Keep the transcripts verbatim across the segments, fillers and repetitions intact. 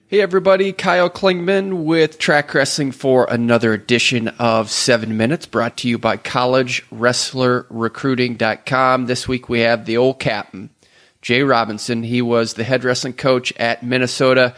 Hey everybody, Kyle Klingman with Track Wrestling for another edition of seven minutes, brought to you by college wrestler recruiting dot com. This week we have the old captain, Jay Robinson. He was the head wrestling coach at Minnesota,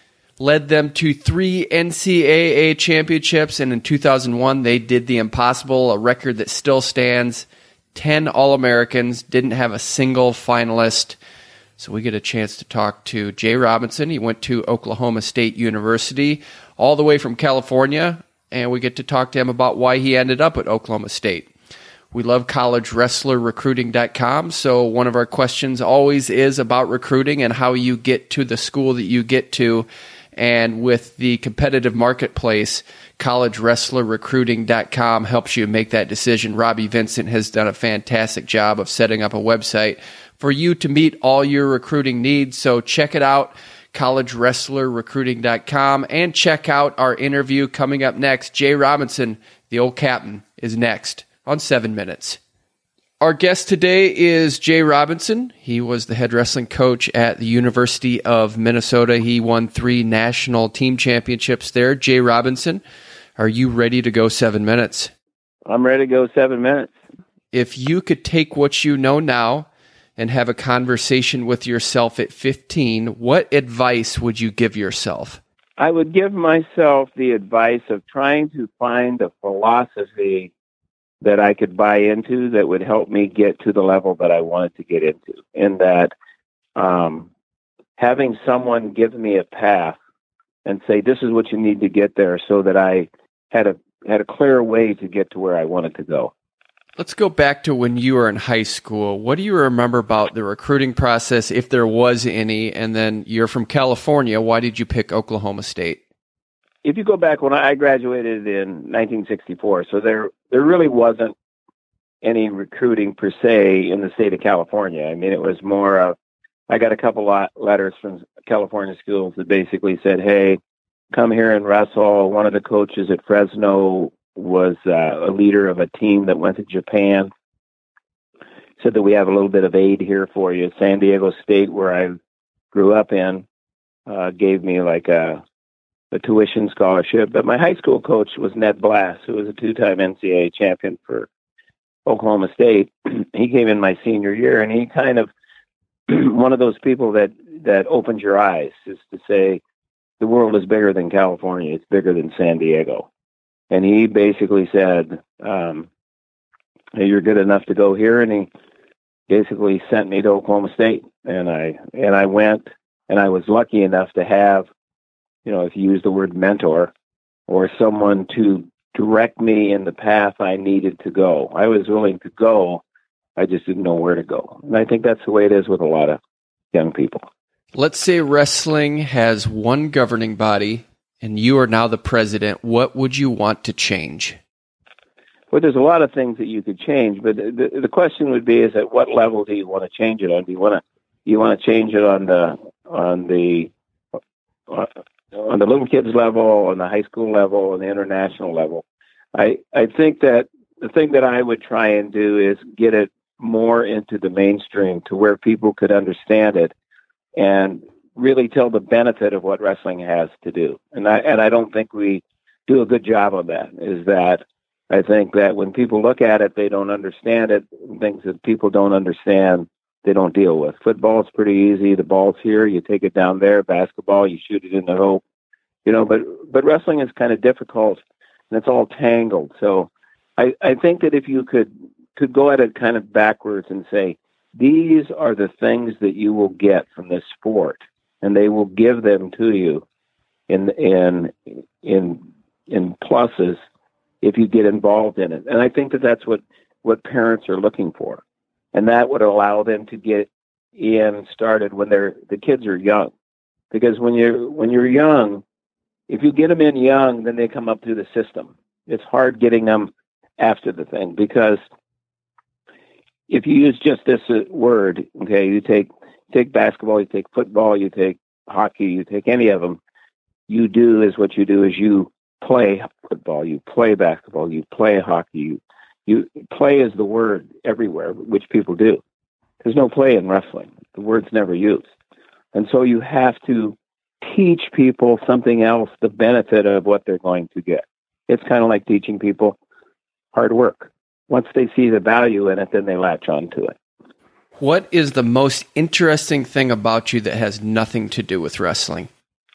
led them to three N C double A championships, and in two thousand one they did the impossible, a record that still stands, ten All-Americans, didn't have a single finalist. So we get a chance to talk to Jay Robinson. He went to Oklahoma State University all the way from California, and we get to talk to him about why he ended up at Oklahoma State. We love college wrestler recruiting dot com, so one of our questions always is about recruiting and how you get to the school that you get to. And with the competitive marketplace, college wrestler recruiting dot com helps you make that decision. Robbie Vincent has done a fantastic job of setting up a website for you to meet all your recruiting needs. So check it out, college wrestler recruiting dot com, and check out our interview coming up next. Jay Robinson, the old captain, is next on seven minutes. Our guest today is Jay Robinson. He was the head wrestling coach at the University of Minnesota. He won three national team championships there. Jay Robinson, are you ready to go seven minutes? I'm ready to go seven minutes. If you could take what you know now and have a conversation with yourself at fifteen, what advice would you give yourself? I would give myself the advice of trying to find a philosophy that I could buy into that would help me get to the level that I wanted to get into. In that, um, having someone give me a path and say, this is what you need to get there, so that I had a had a clear way to get to where I wanted to go. Let's go back to when you were in high school. What do you remember about the recruiting process, if there was any? And then you're from California. Why did you pick Oklahoma State? If you go back, when I graduated in nineteen sixty-four, so there there really wasn't any recruiting per se in the state of California. I mean, it was more of, I got a couple of letters from California schools that basically said, hey, come here and wrestle. One of the coaches at Fresno was uh, a leader of a team that went to Japan. Said that we have a little bit of aid here for you. San Diego State, where I grew up in, uh, gave me like a, a tuition scholarship. But my high school coach was Ned Blass, who was a two-time N C double A champion for Oklahoma State. He came in my senior year, and he kind of, one of those people that, that opened your eyes, is to say, the world is bigger than California. It's bigger than San Diego. And he basically said, um, hey, you're good enough to go here. And he basically sent me to Oklahoma State. And I, and I went, and I was lucky enough to have, you know, if you use the word mentor, or someone to direct me in the path I needed to go. I was willing to go. I just didn't know where to go. And I think that's the way it is with a lot of young people. Let's say wrestling has one governing body, and you are now the president. What would you want to change? Well, there's a lot of things that you could change, but the, the question would be: is at what level do you want to change it on? Do you want to you want to change it on the on the uh, on the little kids level, on the high school level, on the international level? I I think that the thing that I would try and do is get it more into the mainstream, to where people could understand it and really tell the benefit of what wrestling has to do. And I, and I don't think we do a good job of that. Is that I think that when people look at it, they don't understand it. Things that people don't understand, they don't deal with. Football's pretty easy. The ball's here. You take it down there. Basketball, you shoot it in the hoop. You know, but, but wrestling is kind of difficult, and it's all tangled. So I, I think that if you could, could go at it kind of backwards and say, these are the things that you will get from this sport, and they will give them to you in in in in pluses if you get involved in it. And I think that that's what, what parents are looking for, and that would allow them to get in started when they're the kids are young, because when you're when you're young, if you get them in young, then they come up through the system. It's hard getting them after the thing, because if you use just this uh, word, okay, you take take basketball, you take football, you take hockey, you take any of them, you do is what you do is you play football, you play basketball, you play hockey, you, you play is the word everywhere, which people do. There's no play in wrestling. The word's never used. And so you have to teach people something else, the benefit of what they're going to get. It's kind of like teaching people hard work. Once they see the value in it, then they latch on to it. What is the most interesting thing about you that has nothing to do with wrestling?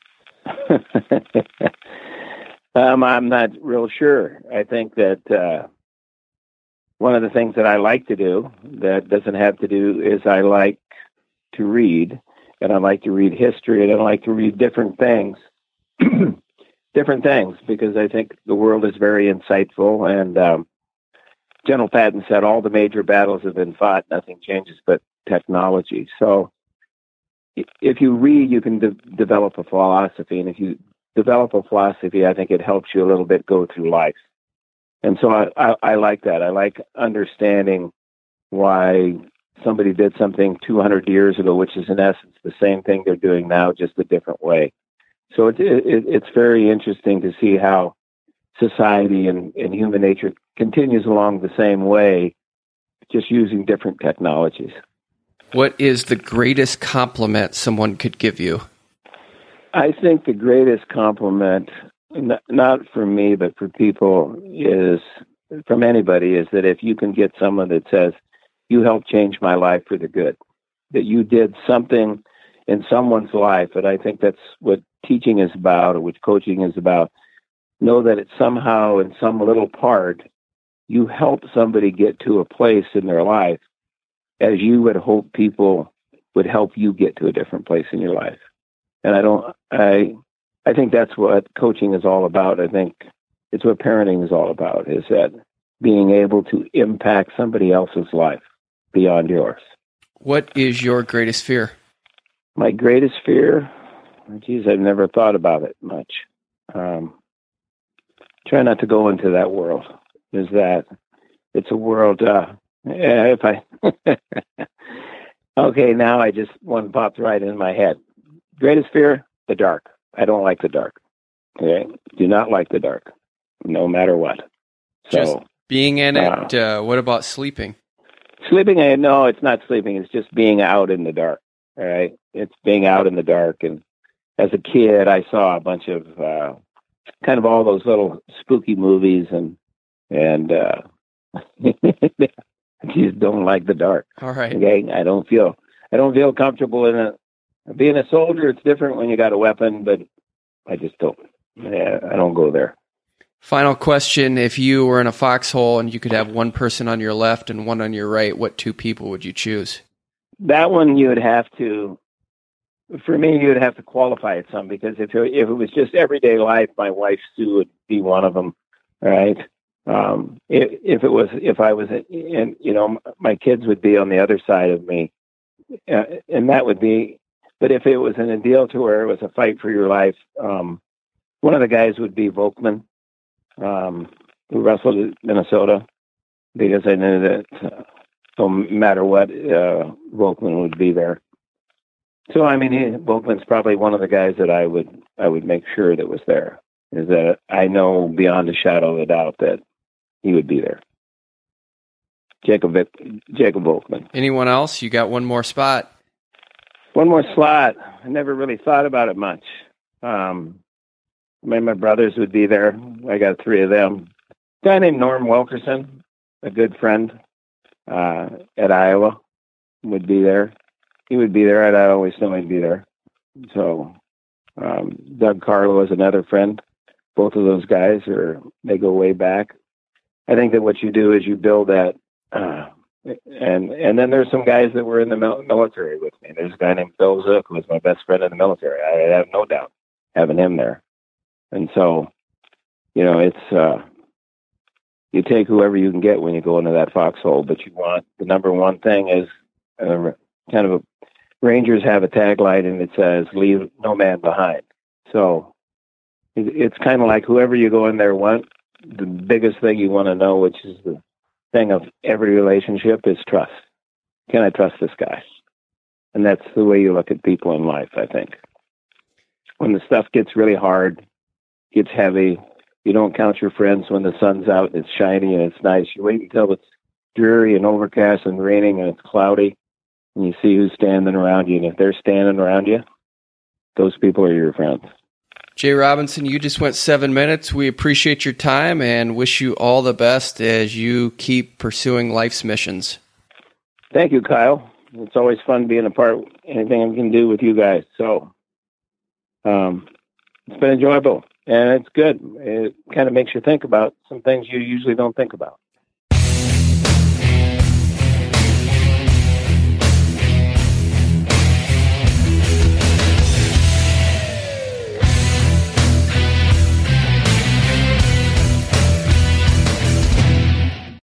um, I'm not real sure. I think that uh, one of the things that I like to do that doesn't have to do is I like to read, and I like to read history, and I like to read different things, different things, because I think the world is very insightful. And um, General Patton said, all the major battles have been fought. Nothing changes but technology. So if you read, you can de- develop a philosophy. And if you develop a philosophy, I think it helps you a little bit go through life. And so I, I, I like that. I like understanding why somebody did something two hundred years ago, which is in essence the same thing they're doing now, just a different way. So it, it, it's very interesting to see how society and, and human nature continues along the same way, just using different technologies. What is the greatest compliment someone could give you? I think the greatest compliment, n- not for me, but for people, is from anybody, is that if you can get someone that says, you helped change my life for the good, that you did something in someone's life. And I think that's what teaching is about, or what coaching is about. Know that it's somehow, in some little part, you help somebody get to a place in their life as you would hope people would help you get to a different place in your life. And I don't, I, I think that's what coaching is all about. I think it's what parenting is all about, is that being able to impact somebody else's life beyond yours. What is your greatest fear? My greatest fear? Geez, I've never thought about it much. Um, try not to go into that world. Is that it's a world, uh, if I, okay, now I just, one popped right in my head. Greatest fear? The dark. I don't like the dark. Okay? Do not like the dark, no matter what. So, just being in it, uh, uh, what about sleeping? Sleeping, I no, it's not sleeping. It's just being out in the dark. All right? It's being out in the dark. And as a kid, I saw a bunch of uh, kind of all those little spooky movies, and and uh, I just don't like the dark. All right. Okay, I don't feel I don't feel comfortable in it. Being a soldier, it's different when you got a weapon, but I just don't. Yeah, I don't go there. Final question: if you were in a foxhole and you could have one person on your left and one on your right, what two people would you choose? That one you would have to. For me, you would have to qualify it some, because if it, if it was just everyday life, my wife Sue would be one of them. All right. Um, if, if it was, if I was, in, you know, my kids would be on the other side of me, uh, and that would be. But if it was in a deal to where it was a fight for your life, um, one of the guys would be Volkman, um, who wrestled in Minnesota, because I knew that uh, no matter what, uh, Volkman would be there. So, I mean, he, Volkman's probably one of the guys that I would I would make sure that was there. Is that I know beyond a shadow of a doubt that he would be there. Jacob Jacob Volkman. Anyone else? You got one more spot. One more slot. I never really thought about it much. Um, my, my brothers would be there. I got three of them. A guy named Norm Wilkerson, a good friend uh, at Iowa, would be there. He would be there, and I always know he'd be there. So um, Doug Carlo is another friend. Both of those guys are they go way back. I think that what you do is you build that. Uh, And and then there's some guys that were in the mil- military with me. There's a guy named Bill Zook, who was my best friend in the military. I have no doubt having him there. And so, you know, it's uh, you take whoever you can get when you go into that foxhole. But you want the number one thing is uh, kind of a Rangers have a tagline, and it says "Leave no man behind." So it, it's kind of like whoever you go in there want. The biggest thing you want to know, which is the thing of every relationship, is trust. Can I trust this guy? And that's the way you look at people in life, I think. When the stuff gets really hard, gets heavy, you don't count your friends when the sun's out and it's shiny and it's nice. You wait until it's dreary and overcast and raining and it's cloudy, and you see who's standing around you. And if they're standing around you, those people are your friends. Jay Robinson, you just went seven minutes. We appreciate your time and wish you all the best as you keep pursuing life's missions. Thank you, Kyle. It's always fun being a part of anything I can do with you guys. So um, it's been enjoyable, and it's good. It kind of makes you think about some things you usually don't think about.